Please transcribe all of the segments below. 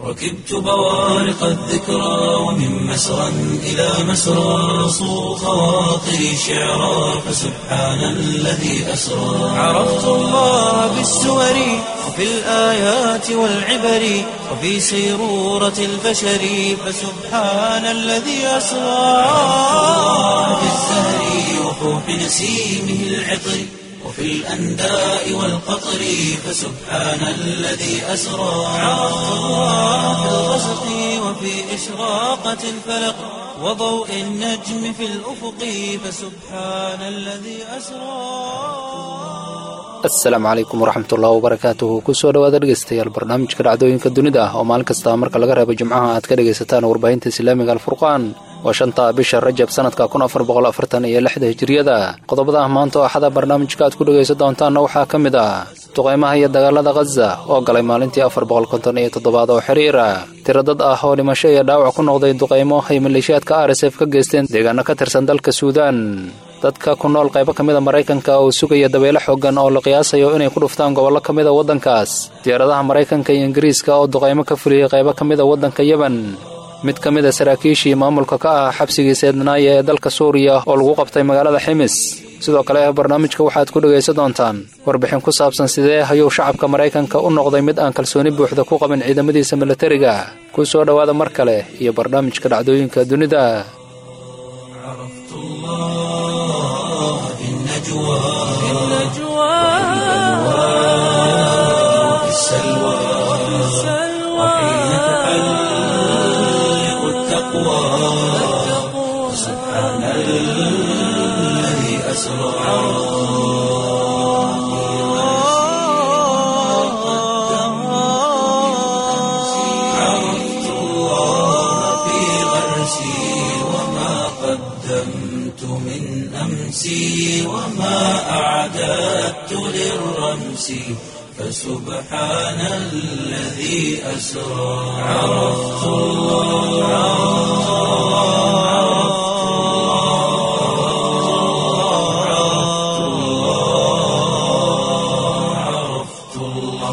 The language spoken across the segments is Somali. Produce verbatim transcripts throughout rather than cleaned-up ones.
ركبت بوارق الذكرى ومن مسرى إلى مسرى صو خواطري شعرا فسبحان الذي أسرى عرفت الله بالسور وفي الآيات والعبر وفي سيرورة البشر فسبحان الذي أسرى في الزهر وفوح نسيمه العطر وفي الأنداء والقطر فسبحان الذي أسرى عرفت الله في الغسق وفي إشراقة الفلق وضوء النجم في الأفق فسبحان الذي أسرى. asalaamu calaykum waraxmatullahi wabarakaatuhu kusoo dhawaada dhegeystayaal barnaamijka dhacdooyinka dunida ah oo maalin kasta marka laga reebo jimcaha aad ka dhegaysataan warbaahinta islaamiga alfurqaan waa shanta bisha rajab sanadka kun afar boqol afartan iyo lixda hijriyada qodobada maanta oo axada barnaamijka aad ku dhegaysan doontaanna waxaa ka mid ah duqeymaha iyo dagaalada khaza oo galay maalintii afar boqol konton iyo toddobaad oo xiriira tiro dad ah oo dhimasho iyo dhaawac ku noqday duqeymo ay maleeshiyaadka r s f ka geysteen deegaano ka tirsan dalka suudaan dadka ku nool qaybo ka mid a maraykanka oo sugaya dabeelo xooggan oo la qiyaasayo inay ku dhuftaan gobollo ka mid a waddankaas diyaaradaha maraykanka iyo ingiriiska oo duqeymo ka fuliyey qaybo ka mid a waddanka yeban mid ka mid a saraakiishii maamulka ka ah xabsigii seednaaya ee dalka suuriya oo lagu qabtay magaalada ximis sidoo kale barnaamijka waxaad ku dhegaysan doontaan warbixin ku saabsan sidee ayuu shacabka maraykanka u noqday mid aan kalsooni buuxda ku qabin ciidamadiisa milatariga ku soo dhowaada mar kale iyo barnaamijka dhacdooyinka dunida. في النجوى وفي السلوى وحين تحلق التقوى سبحان الذي أسرى عرفت الله في غرسي وما قدمت من أمسي وما أعددت للرمس فسبحان الذي أسرى عرفت الله عرفت الله عرفت الله.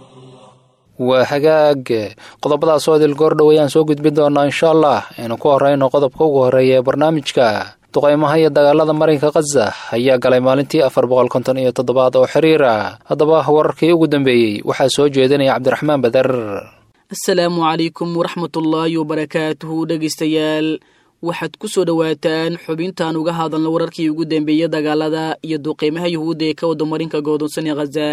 waa hagaag qodobadaas oo idil goor dhoweeyaan soo gudbin doonaa insha allah aynu ku horeyno qodobka ugu horeeya ee barnaamijka duqeymaha iyo dagaalada marinka khaza ayaa galay maalintii afar boqol konton iyo toddobaad oo xiriira haddaba wararkii ugu dambeeyey waxaa soo jeedinaya cabdiraxmaan badar. asalaamu calaykum waraxmatullaahi wabarakaatuhu dhegaystayaal waxaad ku soo dhowaataan xubintaan uga hadalno wararkii ugu dambeeyey dagaalada iyo duqeymaha yuhuudda ee ka wada marinka go'doonsan ee khaza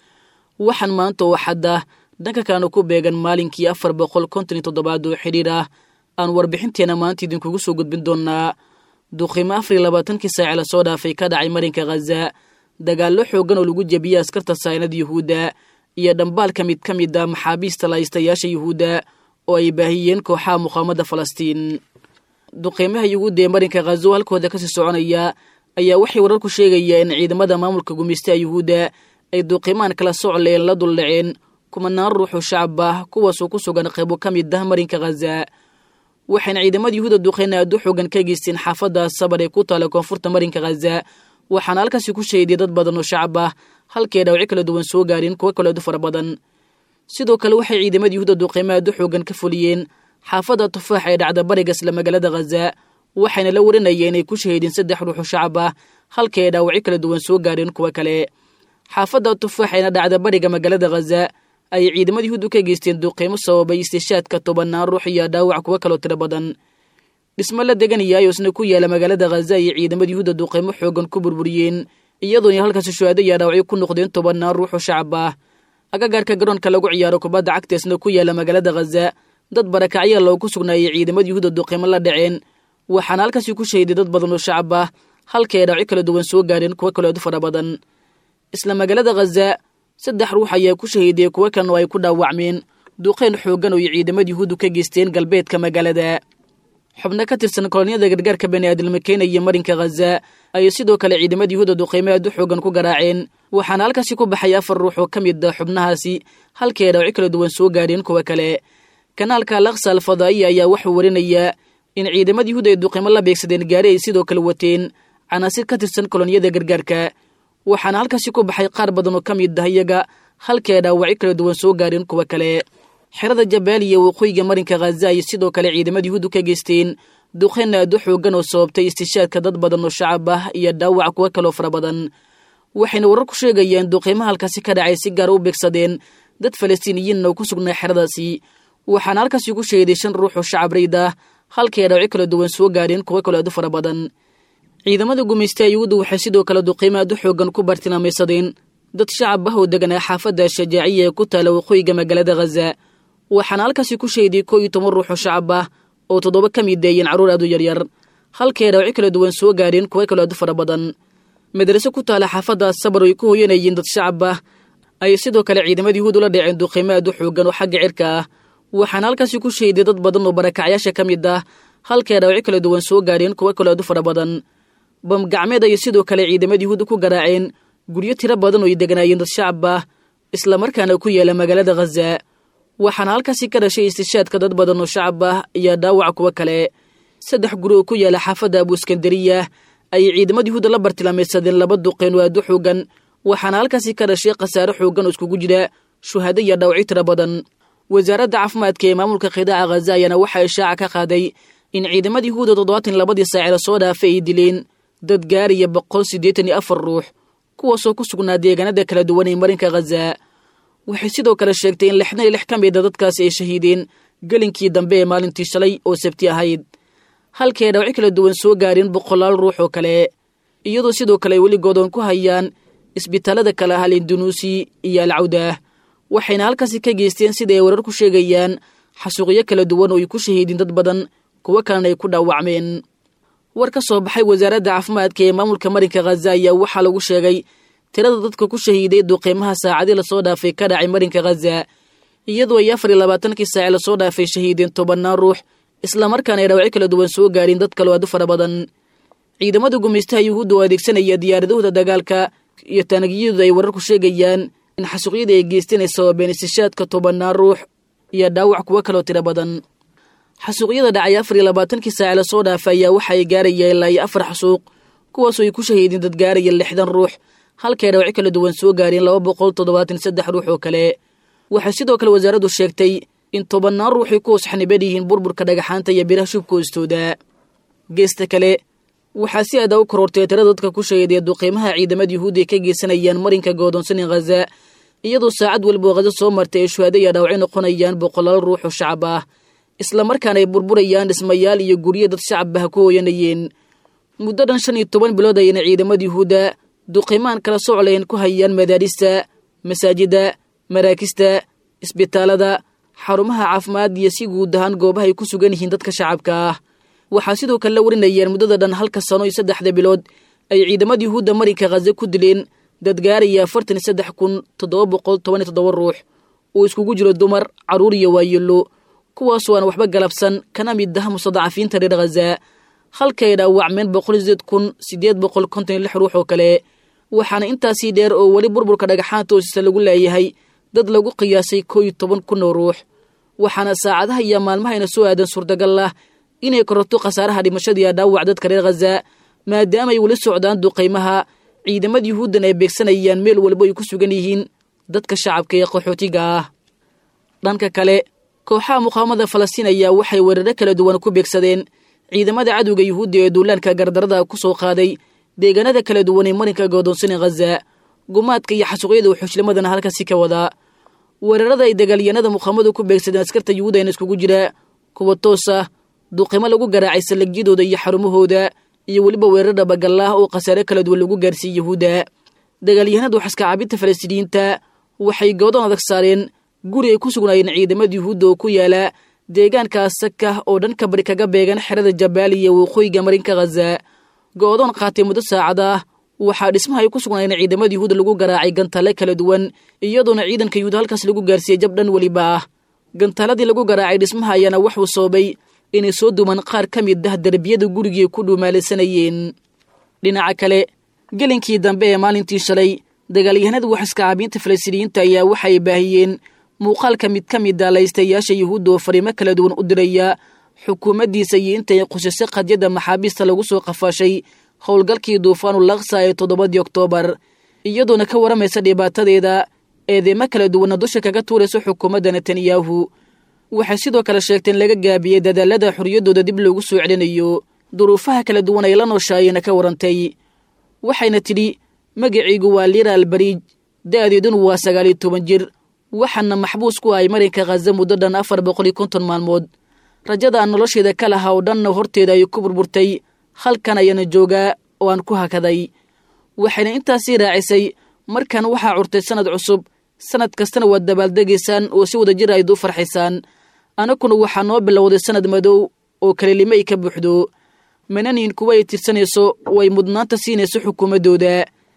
waxaan maanta oo xadda dhanka kaanu ku beegan maalinkii afar boqol konton iyo toddobaad oo xidhiir ah aan warbixinteena maanta idinkugu soo gudbin doonaa duqeymo afar iyo labaatankii saace lasoo dhaafay ka dhacay marinka khaza dagaallo xooggan oo lagu jebiyey askarta saynada yuhuudda iyo dhambaalka mid ka mid a maxaabiista lahaystayaasha yuhuudda oo ay baahiyeen kooxaha muqaamada falastiin duqeymaha yuhuudda ee marinka khaza oo halkooda kasii soconaya ayaa waxay wararku sheegaya in ciidamada maamulka gumaystaha yuhuudda ay duqeymaan kala socleen la duldhaceen kumanaan ruuxu shacab ah kuwaasoo ku sugan qaybo ka mid ah marinka khaza waxayna ciidamada yuhuudda duqeyn aad u xoogan ka geysteen xaafadda sabar ee ku taala koonfurta marinka khaza waxaana halkaasi ku shahiday dad badan oo shacab ah halkay dhaawaci kala duwan soo gaareen kuwo kaleedu fara badan sidoo kale waxay ciidamada yuhuudda duqeymo aad u xoogan ka fuliyeen xaafadda tufaax ee dhacda bariga isla magaalada khaza waxayna la warinayeen inay ku shahideen saddex ruuxu shacab ah halkay dhaawaci kala duwan soo gaareen kuwo kale xaafadda tufaax ee dhacda bariga magaalada khaza ay ciidamada yuhuuddu ka geysteen duqeymo sababay istishaadka tobanaan ruux iyo dhaawac kuwa kaloo tiro badan dhismo la degan yahay oo isna ku yaala magaalada khaza ay ciidamada yuhuudda duqeymo xoogan ku burburiyeen iyadoona halkaasi shuhaado iyo dhaawacyo ku noqdeen tobanaan ruux oo shacab ah agagaarka garoonka lagu ciyaaro kubadda cagta isna ku yaala magaalada khaza dad barakacya loogu sugnaayay ciidamada yuhuudda duqeymo la dhaceen waxaana halkaasi ku shahiday dad badan oo shacab ah halkay dhaawacyo kala duwan soo gaareen kuwo kaleedu fara badan isla magaalada khaza saddex ruux ayaa ku shahiiday kuwo kalena oo ay ku dhaawacmeen duqeyn xooggan oo ciidamada yuhuuddu ka geysteen galbeedka magaalada xubno ka tirsan kolonyada gargaarka bani'aadamka keenaya marinka khaza ayay sidoo kale ciidamada yuhuudda duqeymo aad u xoogan ku garaaceen waxaana halkaasi ku baxay afar ruux oo ka mid ah xubnahaasi halkay dhaawaci kala duwan soo gaareen kuwa kale kanaalka al-aqsa al-fadaa'iya ayaa wuxuu warinayaa in ciidamada yuhuudda ay duqeymo la beegsadeen gaari ay sidoo kale wateen canaasir ka tirsan kolonyada gargaarka waxaana halkaasi ku baxay qaar badan oo ka mid ah iyaga halkay dhaawaci kala duwan soo gaareen kuwa kale xerada jabaaliya waqooyiga marinka khaza ay sidoo kale ciidamada yuhuuddu ka geysteen duqeyn aad u xooggan oo sababtay istishaadka dad badan oo shacab ah iyo dhaawac kuwa kaloo fara badan waxayna warar ku sheegayeen duqeymaha halkaasi ka dhacay si gaar u beegsadeen dad falastiiniyiinna oo ku sugnaa xeradaasi waxaana halkaasi ku sheeday shan ruux oo shacab rayd ah halkay dhaawac kala duwan soo gaadheen kuwa kaloo aad u fara badan ciidamada gumaystaha yuhuuddu waxay sidoo kale duqeymo aad u xooggan ku bartilmaamaysadeen dad shacab ah oo deganaa xaafadda shajaaciya ee ku taala waqooyiga magaalada khaza waxaana halkaasi ku sheeday koo iyo toban ruux oo shacab ah oo toddoba ka mid deeyeen carruur aad u yaryar halkay dhaawac kala duwan soo gaadheen kuwa kaloo aad u fara badan madraso ku taala xaafadda sabar oo ay ku hooyanayeen dad shacab ah ayay sidoo kale ciidamada yuhuud ula dhaceen duqeymo aad u xooggan oo xagga cirka ah waxaana halkaasi ku sheeday dad badan oo barakacyaasha ka mid ah halkay dhaawac kala duwan soo gaadheen kuwa kaloo aad u fara badan bam gacmeed ayay sidoo kale ciidamada yuhuud ku garaaceen guryo tiro badan oo ay deganaayeen dad shacab ah isla markaana ku yaala magaalada khaza waxaana halkaasi ka dhashay istishaadka dad badan oo shacab ah iyo dhaawac kuwa kale saddex guri oo ku yaala xaafadda abuuskandariya ayay ciidamada yuhuudda la bartilmaamaysadeen laba duqeyn oo aad u xooggan waxaana halkaasi ka dhashay khasaare xooggan oo iskugu jira shuhado iyo dhaawacyo tiro badan wasaaradda caafimaadka ee maamulka qidaaca khaza ayaana waxaa ishaaca ka qaaday in ciidamada yuhuudda toddobaatan labadii saaci la soo dhaafay ay dileen dad gaariya boqol siddeetan iyo afar ruux kuwaasoo ku sugnaa deegaanada kala duwan ee marinka khaza waxay sidoo kale sheegtay in lixdan iyo lix ka mida dadkaasi ay shahiideen gelinkii dambe ee maalintii shalay oo sabti ahayd halkay dhaawac kala duwan soo gaareen boqolaal ruux oo kale iyadoo sidoo kale ay weli godoon ku hayaan isbitaalada kale ah alindunuusi iyo alcawdah waxayna halkaasi ka geysteen sida ay warar ku sheegayaan xasuuqyo kala duwan oo ay ku shahiideen dad badan kuwo kalena ay ku dhaawacmeen war ka soo baxay wasaaradda caafimaadka ee maamulka marinka khaza ayaa waxaa lagu sheegay tirada dadka ku shahiiday duqeymaha saacadii lasoo dhaafay ka dhacay marinka khaza iyadoo ay afar iyo labaatankii saaci lasoo dhaafay shahiideen tobannaan ruux islamarkaana ay dhaawacyo kala duwan soo gaareen dad kaloo aad u fara badan ciidamada gumaystaha yuhuudda oo adeegsanaya diyaaradahooda dagaalka iyo taanagiyadooda ay wararku sheegayaan in xasuuqyada ay geysteen ay sababeen istishaadka tobannaan ruux iyo dhaawac kuwo kaloo tiro badan xasuuqyada dhacay afar iyo labaatankii saaci lasoo dhaafay ayaa waxa ay gaaraya ilaa iyo afar xasuuq kuwaasoo ay ku shahiideen dad gaaraya lixdan ruux halkay dhaawacyo kala duwan soo gaareen laba boqol toddobaatan saddex ruux oo kale waxay sidoo kale wasaaraddu sheegtay in tobannaan ruuxay ku hoosxaniban yihiin burburka dhagaxaanta iyo biraha shubka hoostooda geesta kale waxaa si aada u korortay tirada dadka ku shahiiday duqeymaha ciidamada yuhuudda ay ka geysanayaan marinka goodoonsan ee khaza iyadoo saacad walba oo khaza soo martay ay shuhado iyo dhaawacyo noqonayaan boqolaal ruux oo shacab ah islamarkaana ay burburayaan dhismayaal iyo guryo dad shacab ah ku hooyanayeen muddo dhan shan iyo toban bilood ayayna ciidamada yuhuudda duqeymaan kala soclayn ku hayaan madaarista masaajida maraakista isbitaalada xarumaha caafimaad iyo si guud ahaan goobaha ay ku sugan yihiin dadka shacabka ah waxaa sidoo kale la warinayaan muddada dhan halka sano iyo saddexda bilood ay ciidamada yuhuudda marinka khaza ku dileen dad gaaraya afartan iyo saddex kun toddoba boqol toban iyo toddoba ruux oo iskugu jiro dumar carruur iyo waayelo kuwaasoo aan waxba galabsan kana mid ah mustadacafiinta reer khaza halkay dhaawacmeen boqol sideed kun sideed boqol konton iyo lix ruux oo kale waxaana intaasii dheer oo weli burburka dhagaxaanta hoosisa lagu leeyahay dad lagu qiyaasay koo iyo toban kun oo ruux waxaana saacadaha iyo maalmahayna soo aadan suurtagal ah inay kororto khasaaraha dhimashadiiya dhaawac dadka reer khaza maadaama ay weli socdaan duqeymaha ciidamada yuhuuddan ay beegsanayaan meel walba ay ku sugan yihiin dadka shacabka ee qaxootiga ah dhanka kale kooxaha muqaawamada falastiin ayaa waxay weeraro kala duwan ku beegsadeen ciidamada cadowga yuhuudda ee duulaanka gardarada ku soo qaaday deegaanada kala duwan ee marinka goodoonsan ee khaza gumaadka iyo xasuuqyada wuxuushlimadana halkaasi ka wadaa weerarada ay dagaalyanada muqaawamadu ku beegsadeen askarta yuhuudda ayna iskugu jira kuwa toos ah duqeymo lagu garaacay salagyadooda iyo xarumahooda iyo weliba weerar dhabagallah oo khasaare kala duwan lagu gaarsiiyey yuhuudda dagaalyahanada waxaska caabinta falastiiniyiinta waxay goodoon adag saareen guri ay ku sugnaayeen ciidamada yuhuudda oo ku yaala deegaanka asaka oo dhanka bari kaga beegan xerada jabaaliya waqooyiga marinka khaza goodoon qaatay muddo saacada ah waxaa dhismaha ay ku sugnaayeen ciidamada yuhuudda lagu garaacay gantaale kala duwan iyadoona ciidanka yuhuudda halkaas lagu gaarsiiyey jab dhan weliba ah gantaaladii lagu garaacay dhismaha ayaana waxuu soobay inay soo dumaan qaar ka mid ah derbiyada gurigii ku dhuumaalaysanayeen dhinaca kale gelinkii dambe ee maalintii shalay dagaalyahanada waxaska caabiinta falastiiniyiinta ayaa waxay baahiyeen muuqaalka mid ka mid a laystayaasha yuhuudda oo fariimo kala duwan u diraya xukuumaddiisa iyo intay qusasay qadyada maxaabiista lagu soo qafaashay howlgalkii duufaanul laksa ee toddobadii oktoobar iyadoona ka waramaysa dhibaatadeeda eedeymo kala duwanna dusha kaga tuurayso xukuumadda netanyahu waxay sidoo kale sheegteen laga gaabiyey dadaalada xorriyaddooda dib loogu soo celinayo duruufaha kala duwan ay la nooshaayena ka warantay waxayna tidhi magacaygu waa liira albariij da'deeduna waa sagaal iyo toban jir waxaana maxbuus ku ahay marinka khaza muddo dhan afar boqol iyo konton maalmood rajada aan nolosheeda ka lahaa oo dhanna horteeda ay ku burburtay halkan ayaana joogaa oo aan ku hakaday waxayna intaasii raacisay markan waxaa curtay sanad cusub sanad kastana waad dabaaldegaysaan oo si wada jir ayd u farxaysaan anakuna waxaa noo bilowday sanad madow oo kalelimo ay ka buuxdo mananiin kuwa ay tirsanayso oo ay mudnaanta siinayso xukuumaddooda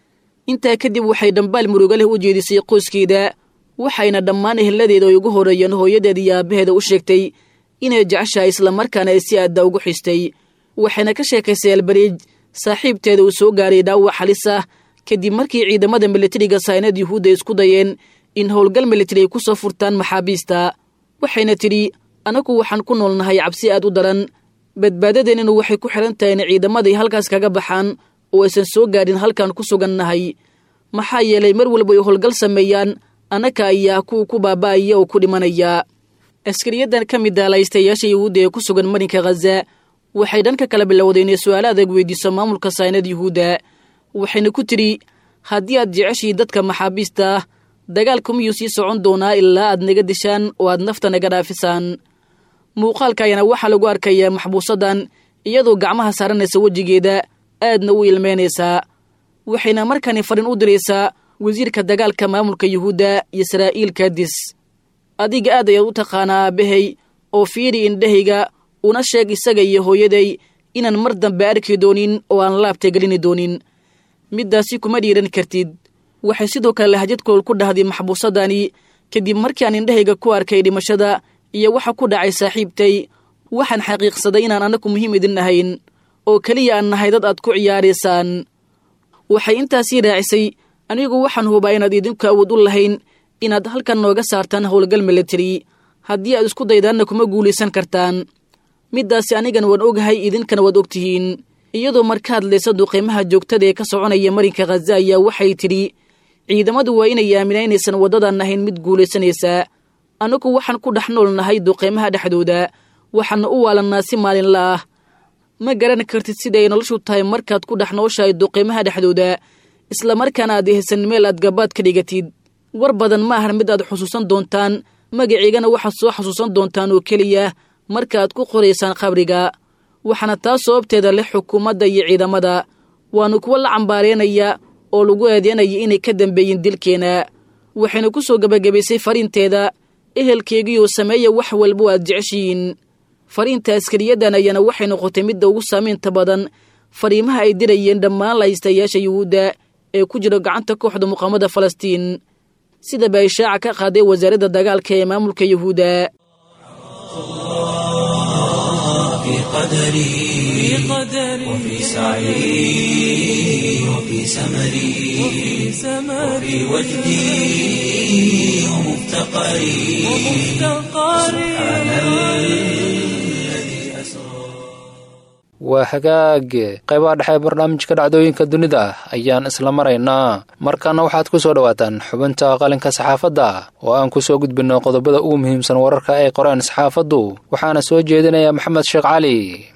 intaa kadib waxay dhambaal muruga leh u jeedisay qoyskeeda waxayna dhammaan ehladeeda ay ugu horeeyeen hooyadeeda iyo aabbaheeda u sheegtay inay jeceshahay islamarkaana ay si aadda ugu xistay waxayna ka sheekaysay albariij saaxiibteeda uu soo gaaray dhaawac halis ah kadib markii ciidamada militariga saynad yuhuudda isku dayeen in howlgal militari ay ku soo furtaan maxaabiista waxayna tidhi anagu waxaan ku noolnahay cabsi aad u daran badbaadadeenninu waxay ku xidhan tahay in ciidamaday halkaas kaga baxaan oo aysan soo gaadhin halkaan ku sugannahay maxaa yeelay mar walba ay howlgal sameeyaan annaka ayaa kuwa ku baaba'aya oo ku dhimanaya askariyadan ka mid ah laystayaasha yuhuudda ee ku sugan marinka khaza waxay dhanka kala bilowday inay su'aalo adag weydiiso maamulka saynad yuhuudda waxayna ku tidhi haddii aad jeceshii dadka maxaabiista ah dagaalku miyuu sii socon doonaa ilaa aad naga dishaan oo aad nafta naga dhaafisaan muuqaalka ayaana waxaa lagu arkayaa maxbuusaddan iyadoo gacmaha saaranaysa wejigeeda aadna u ilmeynaysaa waxayna markani farin u diraysaa wasiirka dagaalka maamulka yuhuudda iyo israa'iil kadis adiga aad ayaad u taqaanaa aabbahay oo fiiri indhahayga una sheeg isaga iyo hooyaday inaan mar dambe arki doonin oo aan laabta gelini doonin middaasi kuma dhiiran kartid waxay sidoo kale lahjad kulol ku dhahday maxbuusaddani kadib markii aan indhahayga ku arkay dhimashada iyo waxa ku dhacay saaxiibtay waxaan xaqiiqsaday inaan anaku muhiim idin ahayn oo keliya aan nahay dad aad ku ciyaaraysaan waxay intaasii raacisay anigu waxaan hubaa inaad idinku awood u lahayn inaad halkan nooga saartaan howlgal militari haddii aad isku daydaanna kuma guulaysan kartaan middaasi anigan waan ogahay idinkana waad ogtihiin iyadoo marka hadlaysa duqeymaha joogtada ee ka soconaya marinka khaza ayaa waxay tidhi ciidamadu waa inay aaminaa inaysan waddadan ahayn mid guulaysanaysaa annagu waxaan ku dhex nool nahay duqeymaha dhexdooda waxaana u waalannaa si maalinla ah ma garan kartid sida ay noloshu tahay markaad ku dhex nooshahay duqeymaha dhexdooda islamarkaana aad haysan meel aad gabaad ka dhigatid war badan ma ahan mid aad xusuusan doontaan magaciigana waxaad soo xasuusan doontaan oo keliya markaaad ku qoraysaan qabriga waxaana taas sababteeda leh xukuumadda iyo ciidamada waanu kuwa la cambaaraynaya oo lagu eedeynaya inay ka dambeeyeen dilkeena waxayna ku soo gebagabaysay fariinteeda ehelkeegiioo sameeya wax walba aad jeceshihiin fariinta askariyadan ayana waxay noqotay midda ugu saamaynta badan fariimaha ay dirayeen dhammaan laystayaasha yuhuudda ee ku jira gacanta kooxda muqaamada falastiin sidaba ay shaaca ka qaaday wasaaradda dagaalka ee maamulka yuhuudda في قدري وفي سعي وفي سمري وفي وجدي ومفتقري سبحان الذي أسرى waa hagaag qaybaha dhexe barnaamijka dhacdooyinka dunida ayaan isla maraynaa markaana waxaad ku soo dhawaataan xubinta qalinka saxaafadda oo aan ku soo gudbinno qodobada ugu muhiimsan wararka ay qoreen saxaafaddu waxaana soo jeedinaya maxamed sheekh cali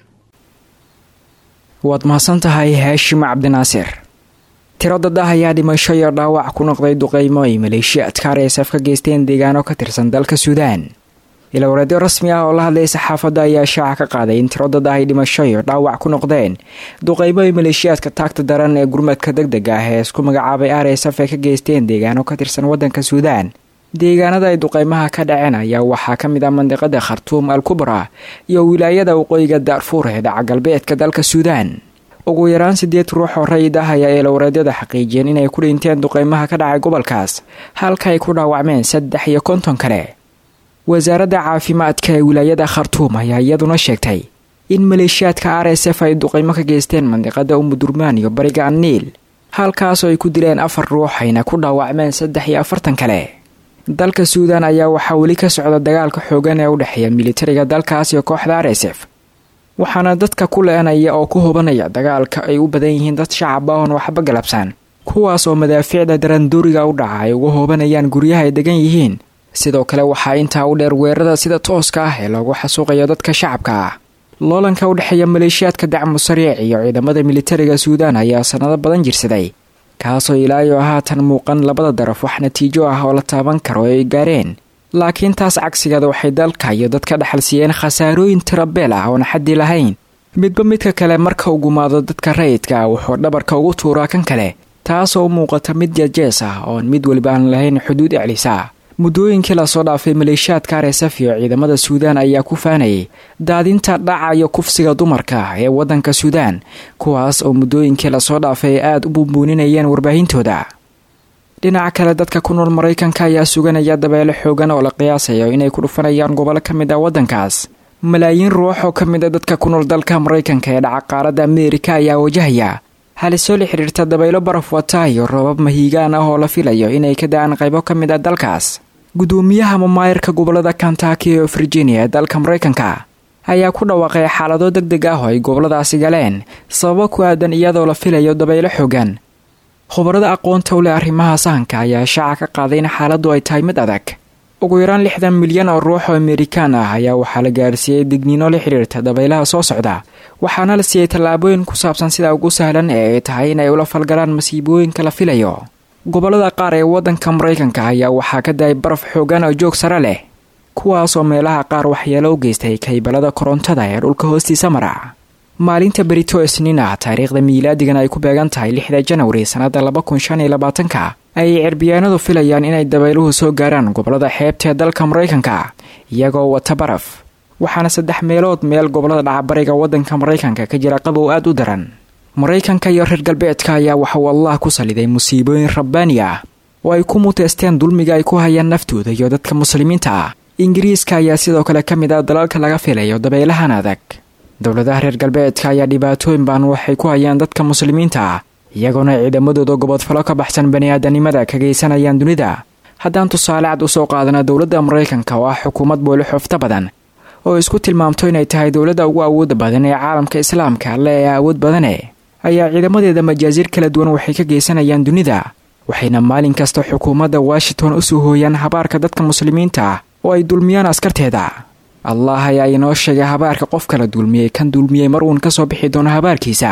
waad mahadsan tahay haashim cabdinaasir tiro dad ah ayaa dhimasho iyo dhaawac ku noqday duqeymo ay maleeshiyaadka R S F ka geysteen deegaano ka tirsan dalka suudaan ilowreedyo rasmi ah oo la hadlay saxaafadda ayaa shaaca ka qaaday in tiro dad ah ay dhimasho iyo dhaawac ku noqdeen duqeymo ay maleeshiyaadka taagta daran ee gurmadka degdega ah ee isku magacaabay R S F ay ka geysteen deegaano ka tirsan waddanka suudaan deegaanada ay duqeymaha ka dhaceen ayaa waxaa ka mid ah mandiqada khartuum al kubra iyo wilaayada waqooyiga daarfuur ee dhaca galbeedka dalka suudaan ugu yaraan sideed ruux oo rayid ah ayaa ilowreedyada xaqiijiyeen inay ku dhinteen duqeymaha ka dhacay gobolkaas halka ay ku dhaawacmeen saddex iyo konton kale wasaaradda caafimaadka ee wilaayada khartuum ayaa iyaduna sheegtay in maleeshiyaadka R S F ay duqeymo ka geysteen mandiqada umudurmaan iyo bariga anniil halkaasoo ay ku dileen afar ruux ayna ku dhaawacmeen saddex iyo afartan kale dalka suudaan ayaa waxaa weli ka socda dagaalka xoogan ee u dhexeeya militariga dalkaas iyo kooxda R S F waxaana dadka ku leenaya oo ku hubanaya dagaalka ay u badan yihiin dad shacab ah oon waxba galabsan kuwaas oo madaafiicda darandooriga u dhaca ay uga hoobanayaan guryaha ay degan yihiin sidoo kale waxaa intaa u dheer weerarada sida tooska ah ee loogu xasuuqayo dadka shacabka ah. loolanka u dhexeeya maleeshiyaadka dacmu sariic iyo ciidamada militariga suudaan ayaa sanado badan jirsaday, kaasoo ilaayo haatan muuqan labada daraf wax natiijo ah oo la taaban karo ay gaareen. laakiin taas cagsigeeda waxay dalka iyo dadka dhaxal siiyeen khasaarooyin tirabeel ah oon xaddi lahayn. midba midka kale marka uu gumaado dadka rayidka wuxuu dhabarka ugu tuuraa kan kale, taasoo u muuqata mid jeejees ah oon mid weliba aan lahayn xuduud eclisa. muddooyinkii lasoo dhaafay maleeshiyaadka R S F iyo ciidamada suudaan ayaa ku faanayay daadinta dhaca iyo kufsiga dumarka ee waddanka suudaan, kuwaas oo muddooyinkii lasoo dhaafay aad u buunbuuninayeen warbaahintooda. dhinaca kale dadka ku nool Maraykanka ayaa suganaya dabeelo xoogan oo la qiyaasayo inay ku dhufanayaan gobolo ka mid ah waddankaas. malaayiin ruux oo ka mid ah dadka ku nool dalka Maraykanka ee dhaca qaaradda Ameerika ayaa wajahaya halisoo la xiriirta dabaylo baraf wata iyo roobab mahiigaan ah oo la filayo inay ka da'aan qaybo ka mid ah dalkaas. gudoomiyaha mamaayirka gobolada Kentucky iyo Virginia ee dalka Maraykanka ayaa ku dhawaaqay xaalado degdeg ah oo ay goboladaasi galeen sababo ku aadan iyadoo la filayo dabaylo xoogan. khubarada aqoonta u leh arrimaha sahanka ayaa shaaca ka qaaday in xaaladdu ay tahay mid adag. ugu yaraan lixdan milyan oo ruux oo Amerikaan ah ayaa waxaa la gaarsiiyey digniino la xiriirta dabaylaha soo socda, waxaana la siiyey tallaabooyin ku saabsan sida ugu sahlan ee ay tahay inay ula falgalaan masiibooyinka la filayo. gobolada qaar ee waddanka Maraykanka ayaa waxaa ka da'ay baraf xoogan oo joog sare leh, kuwaasoo meelaha qaar waxyeelo u geystay kaybalada korontada ee dhulka hoostiisa mara. maalinta berito isniin ah taariikhda miilaadigan ay ku beegan tahay lixda Janawari sanada laba kun shan iyo labaatan-ka ayay cirbiyaanadu filayaan inay dabayluhu soo gaaraan gobolada xeebta ee dalka Maraykanka iyagoo wata baraf, waxaana saddex meelood meel gobolada dhacbariga waddanka Maraykanka ka jira qabow aad u daran. Maraykanka iyo reer galbeedka ayaa waxa uu Allah ku saliday musiibooyin rabbaani ah oo ay ku muteesteen dulmiga ay ku hayaan naftooda iyo dadka muslimiinta ah. Ingiriiska ayaa sidoo kale ka mid ah dalalka laga filayo dabaylahan adag. dowladaha reer galbeedka ayaa dhibaatooyin baan waxay ku hayaan dadka muslimiinta ah, iyagoona ciidamadooda gobodfalo ka baxsan bani'aadanimada ka geysanayaan dunida. haddaan tusaale cad u soo qaadana dowladda Maraykanka oo ah xukuumad booli xofta badan oo isku tilmaamto inay tahay dowladda ugu awoodda badan ee caalamka islaamka alle ee awood badane, ayaa ciidamadeeda majaasiir kala duwan waxay ka geysanayaan dunida, waxayna maalin kasta xukuumadda Washington u soo hooyaan habaarka dadka muslimiinta ah oo ay dulmiyaan askarteeda. Allah ayaa inoo sheegay habaarka qof kala dulmiyey kan dulmiyey mar uun ka soo bixi doono habaarkiisa.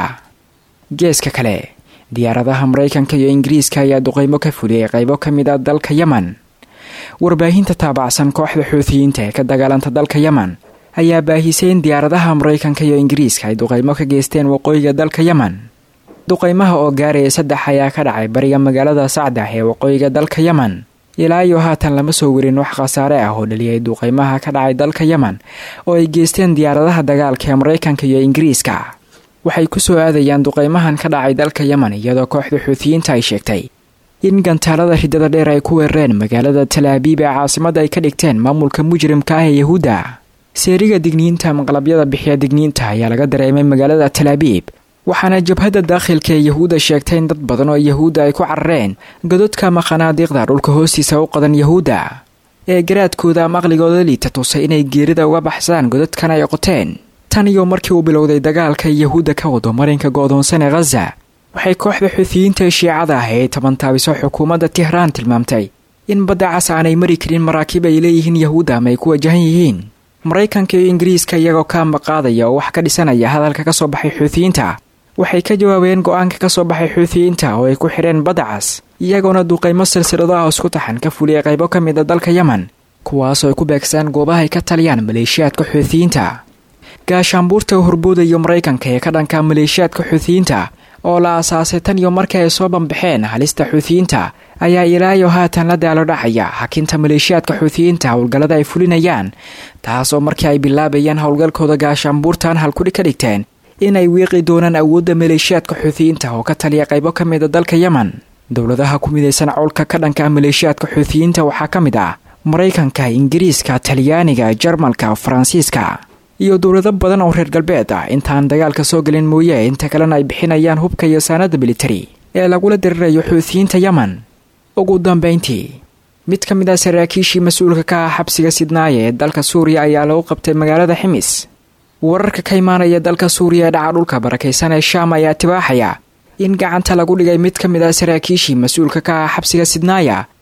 geeska kale diyaaradaha Maraykanka iyo Ingiriiska ayaa duqeymo ka fuliyay qaybo ka mid ah dalka Yemen. warbaahinta taabacsan kooxda Xuuthiyiinta ee ka dagaalanta dalka Yemen ayaa baahisay in diyaaradaha Maraykanka iyo Ingiriiska ay duqeymo ka geysteen waqooyiga dalka Yemen. duqeymaha oo gaaraya saddex ayaa ka dhacay bariga magaalada Sacda ee waqooyiga dalka Yemen. ilaa iyo haatan lama soo warin wax khasaare ah oo dhaliyay duqeymaha ka dhacay dalka Yemen oo ay geysteen diyaaradaha dagaalka ee Maraykanka iyo Ingiriiska. waxay ku soo aadayaan duqeymahan ka dhacay dalka Yemen iyadoo kooxda Xuuthiyiinta ay sheegtay in gantaalada ridada dheer ay ku weerareen magaalada Tel Aviv ee caasimadda ay ka dhigteen maamulka mujrimka ah ee Yahuuda. seeriga digniinta maqlabyada bixiya digniinta ayaa laga dareemay magaalada Tel Aviv, waxaana jabhadda dakhilka ee Yahuuda sheegtay in dad badan oo Yahuuda ay ku carareen godadka ama qanaadiiqda dhulka hoostiisa u qadan Yahuuda ee garaadkooda ama aqligooda liita tusay inay geerida uga baxsaan godadkan ay qoteen. tan iyo markii uu bilowday dagaalka Yahuuda ka wado marinka go'doonsan ee Gaza, waxay kooxda Xuuthiyiinta ee Shiicada ah ee toban taabiso xukuumadda Tehran tilmaamtay in badda cas aanay mari karin maraakiib ay leeyihiin Yahuuda ama ay ku wajahan yihiin. Maraykanka iyo Ingiriiska iyagoo ka maqaadaya oo wax ka dhisanaya hadalka ka soo baxay Xuuthiyiinta waxay ka jawaabeen go'aanka ka soo baxay Xuuthiyiinta oo ay ku xireen badda cas, iyagoona duqeymo silsilado ah isku taxan ka fuliyay qaybo ka mid ah dalka Yemen, kuwaas oo ay ku beegsaan goobaha ay ka taliyaan maleeshiyaadka Xuuthiyiinta. gaashaanbuurta horbuuda iyo Maraykanka ee ka dhanka maleeshiyaadka Xuuthiyiinta oo la aasaasay tan iyo markii ay soo banbaxeen halista Xuuthiyiinta ayaa ilaa iyo haatan la daalo dhacaya hakinta maleeshiyaadka Xuuthiyiinta howlgallada ay fulinayaan, taasoo markii ay bilaabayeen howlgalkooda gaashaanbuurtan halkudhig ka dhigteen inay wiiqi doonaan awoodda maleeshiyaadka Xuuthiyiinta oo ka taliya qaybo ka mid ah dalka Yemen. dowladaha ku midaysan cawlka ka dhanka maleeshiyaadka Xuuthiyiinta waxaa ka mid ah Maraykanka, Ingiriiska, Talyaaniga, Jarmalka, Faransiiska iyo dowlado badan oo reer galbeed ah intaan dagaalka soo galin mooye inta kalena ay bixinayaan hubka iyo saanada military ee lagula dirirayo Xuuthiyiinta Yemen. ugu dambeyntii mid ka mid ah saraakiishii mas'uulka ka ah xabsiga Sidnaaya ee dalka Suuriya ayaa lagu qabtay magaalada Ximis. wararka ka imaanaya dalka Suuriya ee dhaca dhulka barakaysan ee Shaam ayaa tibaaxaya in gacanta lagu dhigay mid ka mid ah saraakiishii mas'uulka ka ah xabsiga Sidnaaya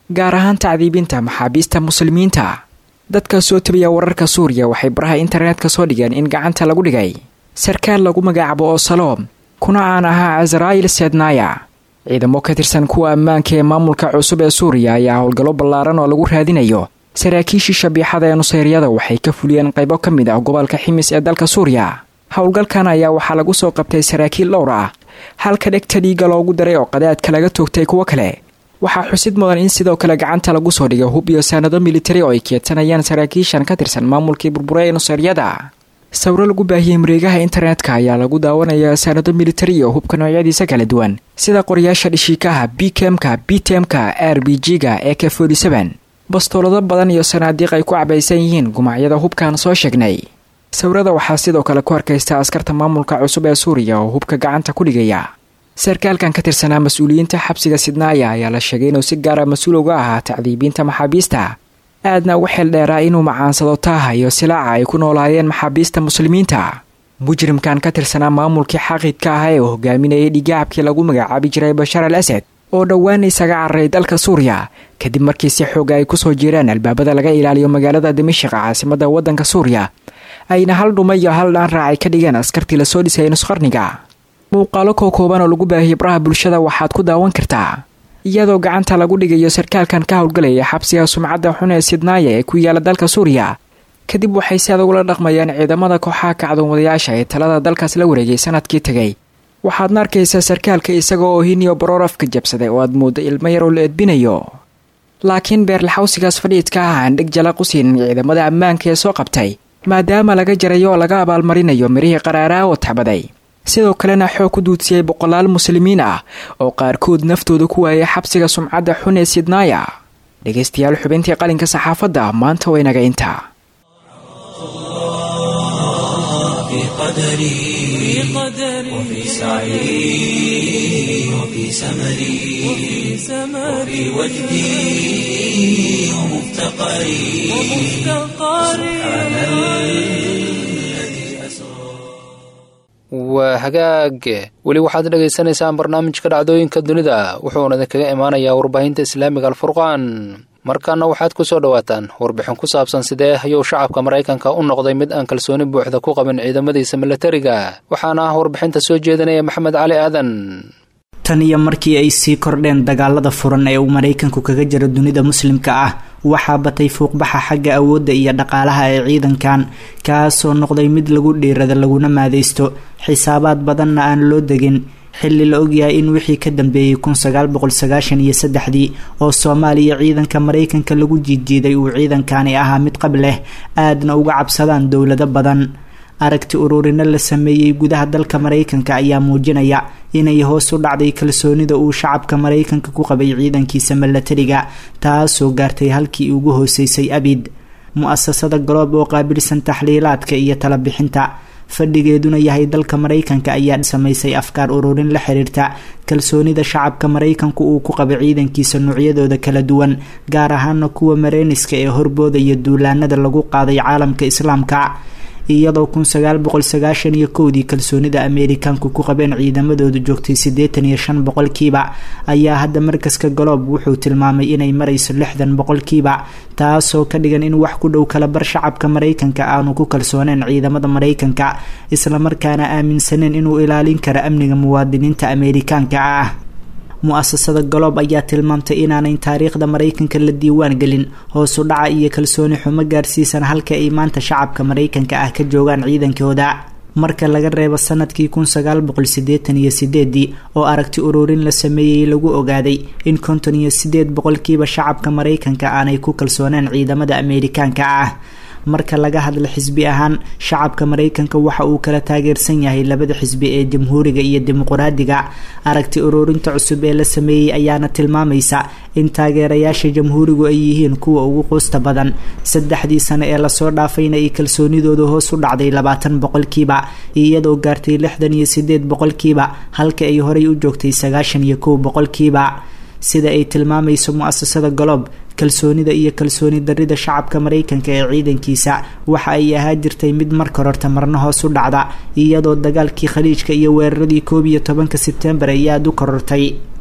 gaar ahaan tacdiibinta maxaabiista muslimiinta. dadka soo tabiya wararka suuriya waxay baraha internetka soo dhigeen in gacanta lagu dhigay sarkaal lagu magacaabo oo saloom kuna caan ahaa azraa'il sednaya. ciidamo ka tirsan kuwa ammaanka ee maamulka cusub ee suuriya ayaa howlgallo ballaaran oo lagu raadinayo saraakiishii shabiixada ee nusayryada waxay ka fuliyeen qaybo ka mid ah gobolka ximis ee dalka suuriya. howlgalkan ayaa waxaa lagu soo qabtay saraakiil dhowr ah halka dhegta dhiiga loogu daray oo qadaadka laga toogtay kuwo kale. waxaa xusid mudan in sidoo kale gacanta lagu soo dhigay hub iyo saanado militari oo ay keedsanayaan saraakiishan ka tirsan maamulkii burbure ee nusayryada. sawiro lagu baahiyey mareegaha internetka ayaa lagu daawanayaa saanado militari iyo hubka noocyadiisa kala duwan sida qoryaasha dhishiikaha bkmka btmka r b g-ga ee k forty seven bastoolado badan iyo sanaadiiq ay ku cabaysan yihiin gumacyada hubkaan soo sheegnay. sawirada waxaa sidoo kale ku arkaysta askarta maamulka cusub ee suuriya oo hubka gacanta ku dhigaya. sarkaalkan ka tirsanaa mas-uuliyiinta xabsiga sidnaaya ayaa la sheegay inuu si gaara mas-uul uga ahaa tacdiibiinta maxaabiista, aadna ugu xeel dheeraa inuu macaansado taaha iyo silaaca ay ku noolaayeen maxaabiista muslimiinta. mujrimkan ka tirsanaa maamulkii xaaqidka ah ee uu hogaaminayay dhigaacabkii lagu magacaabi jiray bashar al asad oo dhowaan isaga cararay dalka suuriya kadib markii si xooga ay kusoo jireen albaabada laga ilaaliyo magaalada dimashq caasimada wadanka suuriya, ayna hal dhuma iyo hal dhaan raacay ka dhigeen askartii lasoo dhisay nusqarniga. muuqaalo kookooban oo lagu baahiyey baraha bulshada waxaad ku daawan kartaa iyadoo gacanta lagu dhigayo sarkaalkan ka howlgalaya xabsiga sumcadda xun ee sidnaaya ee ku yaala dalka suuriya. kadib waxay si adag ula dhaqmayaan ciidamada kooxaha kacdoonwadayaasha ee talada dalkaas la wareegay sanadkii tegay. waxaadna arkaysaa sarkaalka isagoo oo hiniyo baroorafka jabsaday oo aad mooddo ilmo yar oo la edbinayo. laakiin beerlaxawsigaas fadhiidka ah aan dheg jala qusiinin ciidamada ammaanka ee soo qabtay maadaama laga jarayo oo laga abaalmarinayo mirihii qaraaraa oo tabaday. sidoo kalena xoog ku duudsiyey boqolaal muslimiin ah oo qaarkood naftooda ku waayay xabsiga sumcadda xun ee sidnaaya. dhegaystayaal xubintii qalinka saxaafadda maanta waynaga intaa. وفي سعي وفي سمري وفي وجدي ومفتقري سبحان الذي أسرى. waa hagaag weli waxaad dhagaysanaysaan barnaamijka dhacdooyinka dunida wuxuuna idinkaga imaanayaa warbaahinta islaamiga alfurqaan. markaana waxaad ku soo dhawaataan warbixin ku saabsan sidee ayuu shacabka maraykanka u noqday mid aan kalsooni buuxda ku qabin ciidamadiisa milatariga. waxaana ah warbixinta soo jeedinaya maxamed cali aadan. tan iyo markii ay sii kordheen dagaalada furan ee uu maraykanku kaga jiro dunida muslimka ah waxaa batay fuuqbaxa xagga awoodda iyo dhaqaalaha ee ciidankan, kaasoo noqday mid lagu dhiirada laguna maadaysto xisaabaad badanna aan loo degin, xilli la ogyahay in wixii ka dambeeyey kun sagaal boqol sagaashan iyo saddexdii oo soomaaliya ciidanka maraykanka lagu jiidjiiday uu ciidankani ahaa mid qab leh aadna uga cabsadaan dowlado badan. aragti ururino la sameeyey gudaha dalka maraykanka ayaa muujinaya inay hoos u dhacday kalsoonida uu shacabka maraykanka ku qabay ciidankiisa milatariga, taasoo gaartay halkii ugu hooseysay abid. mu-asasada galoob oo qaabilsan taxliilaadka iyo talabixinta fadhigeeduna yahay dalka maraykanka ayaa samaysay afkaar ururin la xiriirta kalsoonida shacabka maraykanku uu ku qaba ciidankiisa noocyadooda kala duwan, gaar ahaana kuwa mareyniska ee horbooda iyo duulaanada lagu qaaday caalamka islaamka. iyadoo kun sagaal boqol sagaashan iyo kowdii kalsoonida ameerikaanku ku qabeen ciidamadoodu joogtay siddeetan iyo shan boqolkiiba ayaa hadda markaska galoob wuxuu tilmaamay inay marayso lixdan boqolkiiba, taasoo ka dhigan in wax ku dhow kala bar shacabka maraykanka aanu ku kalsooneen ciidamada maraykanka, islamarkaana aaminsaneen inuu ilaalin karo amniga muwaadiniinta ameerikaanka ah. mu-asasada galoob ayaa tilmaamtay inaanay taariikhda maraykanka la diiwaan gelin hoosu dhaca iyo kalsooni xumo gaarsiisan halka ay maanta shacabka maraykanka ah ka joogaan ciidankooda. marka laga reebo sanadkii kun sagaal boqol siddeetan iyo sideedii oo aragti ururin la sameeyey lagu ogaaday in konton iyo sideed boqolkiiba shacabka maraykanka aanay ku kalsooneen ciidamada ameerikaanka ah. marka laga hadla xisbi ahaan shacabka maraykanka waxa uu kala taageersan yahay labada xisbi ee jamhuuriga iyo dimuqraadiga. aragti ururinta cusub ee la sameeyey ayaana tilmaamaysa in taageerayaasha jamhuurigu ay yihiin kuwa ugu quusta badan. saddexdii sano ee lasoo dhaafayna ay kalsoonidooda hoos u dhacday labaatan boqolkiiba iyadoo gaartay lixdan iyo sideed boqolkiiba halka ay horey u joogtay sagaashan iyo kow boqolkiiba. sida ay tilmaamayso mu-asasada galoob, kalsoonida iyo kalsooni darida shacabka maraykanka ee ciidankiisa waxa ay ahaa jirtay mid marka horta marna hoos u dhacda, iyadoo dagaalkii khaliijka iyo weeraradii koob iyo tobanka sebtembar ay aada u korortay.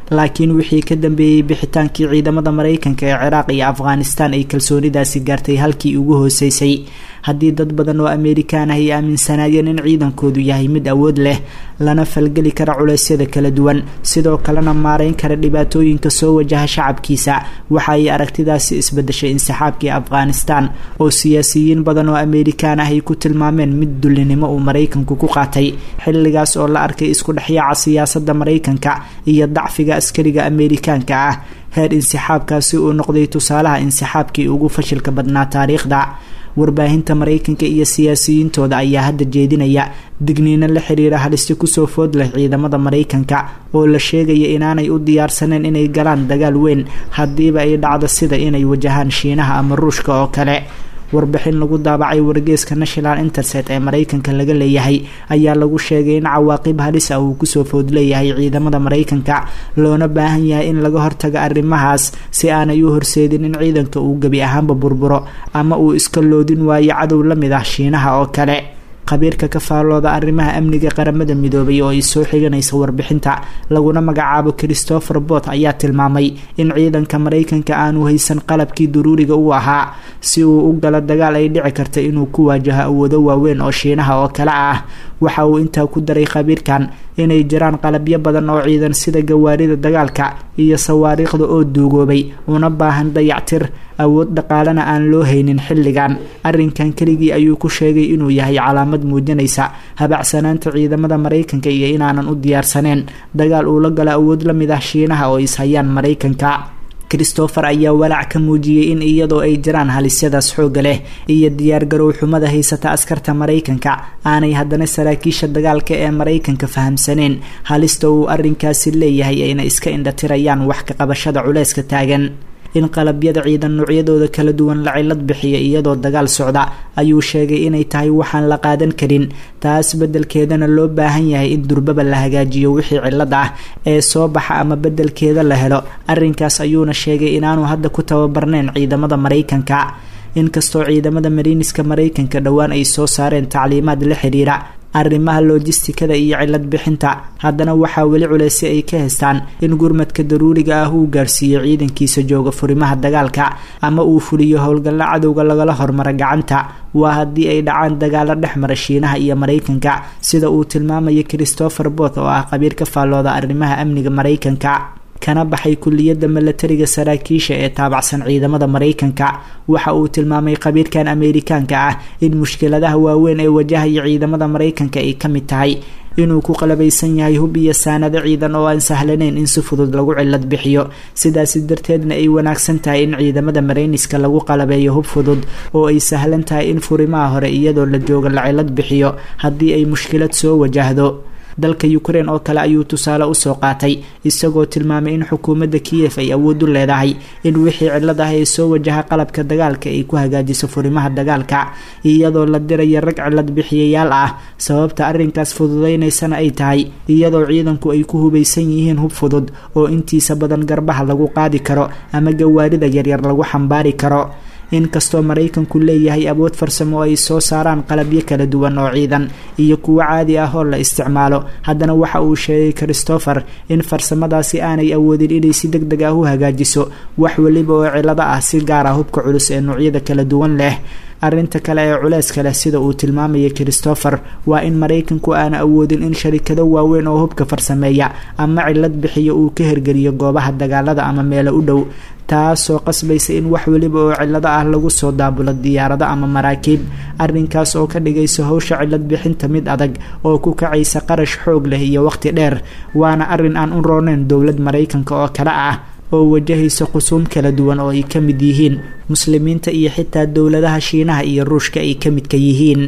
laakiin wixii ka dambeeyey bixitaankii ciidamada maraykanka ee ciraaq iyo afghanistan ay kalsoonidaasi gaartay halkii ugu hooseysay. haddii dad badan oo amerikaan ah ay aaminsanaayeen in ciidankoodu yahay mid awood leh lana falgeli kara culeysyada kala duwan sidoo kalena maareyn kara dhibaatooyinka soo wajaha shacabkiisa, waxa ay aragtidaasi isbedeshay insixaabkii afghanistan oo siyaasiyiin badan oo amerikaan ah ay ku tilmaameen mid dullinimo uu maraykanku ku qaatay xilligaas oo la arkay isku dhexyaaca siyaasadda maraykanka iyo dacfiga askariga amerikaanka ah, heer insixaabkaasi uu noqday tusaalaha insixaabkii ugu fashilka badnaa taariikhda. warbaahinta maraykanka iyo siyaasiyiintooda ayaa hadda jeedinaya digniino la xiriira halista kusoo food leh ciidamada maraykanka oo la sheegaya inaanay u diyaarsaneen inay galaan dagaal weyn haddiiba ay dhacdo sida inay wajahaan shiinaha ama ruushka oo kale. warbixin lagu daabacay wargeyska national interset ee maraykanka laga leeyahay ayaa lagu sheegay in cawaaqib halis ah uu kusoo food leeyahay ciidamada maraykanka, loona baahan yahay in laga hortago arrimahaas si aanay u horseedin in ciidanka uu gebi ahaanba burburo ama uu iska loodin waayo cadow la mid ah shiinaha oo kale. khabiirka ka faallooda arrimaha amniga qaramada midoobay oo ay soo xiganaysa warbixinta laguna magacaabo Christopher Bott ayaa tilmaamay in ciidanka maraykanka aanu haysan qalabkii daruuriga u ahaa si uu u galo dagaal ay dhici karta inuu ku waajaho awoodo waaweyn oo shiinaha oo kale ah. waxa uu intaa ku daray khabiirkan inay jiraan qalabyo badan oo ciidan sida gawaarida dagaalka iyo sawaariikhda oo duugoobay una baahan dayactir, awood dhaqaalena aan loo haynin xilligan. arrinkan keligii ayuu ku sheegay inuu yahay calaamad muujinaysa habacsanaanta ciidamada maraykanka iyo inaanan u diyaarsaneen dagaal uu la galo awood la mid ah shiinaha oo is hayaan maraykanka. Christopher ayaa walaac ka muujiyey in iyadoo ay jiraan halisyadaas xoogga leh iyo diyaargarow xumada haysata askarta maraykanka aanay haddana saraakiisha dagaalka ee maraykanka fahamsaneen halista uu arrinkaasi leeyahay ayna iska indhatirayaan wax ka qabashada culeyska taagan. in qalabyada ciidan noocyadooda kala duwan la cilad bixiya iyadoo dagaal socda ayuu sheegay inay tahay waxaan la qaadan karin, taas bedelkeedana loo baahan yahay in durbaba la hagaajiyo wixii cilad ah ee soo baxa ama bedelkeeda la helo. arrinkaas ayuuna sheegay inaanu hadda ku tababarneyn ciidamada maraykanka. inkastoo ciidamada mariiniska maraykanka dhowaan ay soo saareen tacliimaad la xiriira arrimaha loojistikada iyo cilad bixinta, haddana waxaa weli culeysyo ay ka haystaan in gurmadka daruuriga ah uu gaarsiiyo ciidankiisa jooga furimaha dagaalka ama uu fuliyo howlgalla cadowga lagala hormaro gacanta. waa haddii ay dhacaan dagaalo dhex mara shiinaha iyo maraykanka sida uu tilmaamaya Christopher Bott oo ah khabiir ka faallooda arrimaha amniga maraykanka kana baxay kulliyadda milatariga saraakiisha ee taabacsan ciidamada maraykanka. waxa uu tilmaamay khabiirkan Ameerikaanka ah in mushkiladaha waaweyn ee wajahaya ciidamada maraykanka ay ka mid tahay inuu ku qalabaysan yahay hub iyo saanado ciidan oo aan sahlaneyn in si fudud lagu cilad bixiyo, sidaas darteedna ay wanaagsan tahay in ciidamada marayniska lagu qalabeeyo hub fudud oo ay sahlan tahay in furimaha hore iyadoo la jooga la cilad bixiyo haddii ay mushkilad soo wajahdo. dalka Ukraine oo kale ayuu tusaale u soo qaatay isagoo tilmaamay in xukuumadda Kiev ay awood u leedahay in wixii cilad ah ay soo wajaha qalabka dagaalka ay ku hagaajiso furimaha dagaalka iyadoo la dirayo rag cilad bixiyayaal ah. sababta arrinkaas fududeynaysana ay tahay iyadoo ciidanku ay ku hubeysan yihiin hub fudud oo intiisa badan garbaha lagu qaadi karo ama gawaarida yaryar lagu xambaari karo. inkastoo maraykanku leeyahay awood farsamo oo ay soo saaraan qalabyo kala duwan oo ciidan iyo kuwo caadi ah oo la isticmaalo, haddana waxa uu sheegay Christopher in farsamadaasi aanay awoodin inay si degdeg ah u hagaajiso wax waliba oo cilado ah, si gaar ah hubka culus ee noocyada kala duwan leh. arrinta kale ee culeyska leh sida uu tilmaamaya Christopher waa in maraykanku aan awoodin in sharikado waaweyn oo hubka farsameeya ama cilad bixiyo uu ka hirgeliyo goobaha dagaalada ama meelo u dhow, taasoo qasbaysa in wax waliba oo cilado ah lagu soo daabulo diyaarado ama maraakiib. arrinkaas oo ka dhigaysa howsha cilad bixinta mid adag oo ku kacaysa qarash xoog leh iyo waqti dheer, waana arrin aan u rooneyn dowlad maraykanka oo kale ah oo wajahaysa qusuum kala duwan oo ay ka mid yihiin muslimiinta iyo xitaa dowladaha shiinaha iyo ruushka ay ka midka yihiin.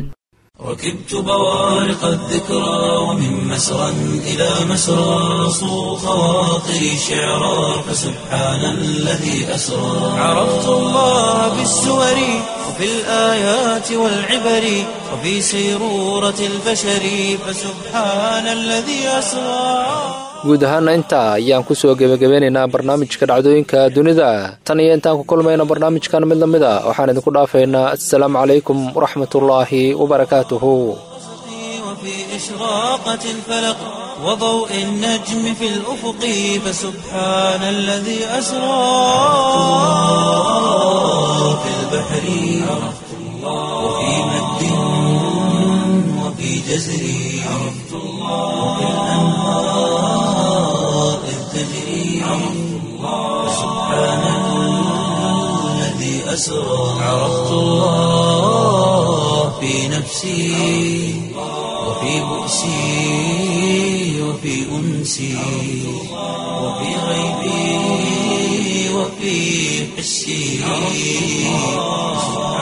ركبت بوارق الذكرى ومن مسرى إلى مسرى صو خواطري شعرا فسبحان الذي أسرى. عرفت الله بالسور وفي الآيات والعبر وفي سيرورة البشر فسبحان الذي أسرى. guud ahaana intaa ayaan kusoo gebagabeynaynaa barnaamijka dhacdooyinka dunida. tan iyo intaan ku kulmayna barnaamijkan mid lamid a waxaan idinku dhaafaynaa assalaamu calaykum waraxmatullaahi wabarakaatuhu. وفي إشراقة الفلق وضوء النجم في الأفق فسبحان الذي أسرى في البحر وفي مد وفي جزر وفي الأنهار إذ تجري فسبحان الذي أسرى عرفت الله في نفسي وفي بؤسي وفي أنسي وفي غيبي وفي حسي